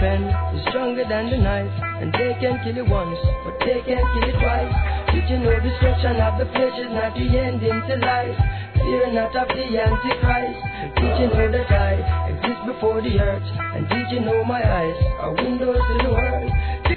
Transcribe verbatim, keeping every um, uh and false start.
pen is stronger than the knife, and they can kill you once, but they can't kill you twice. Did you know destruction of the flesh is not the ending to life? Fear not of the Antichrist. Did you know that I exist before the earth? And did you know my eyes are windows to the world?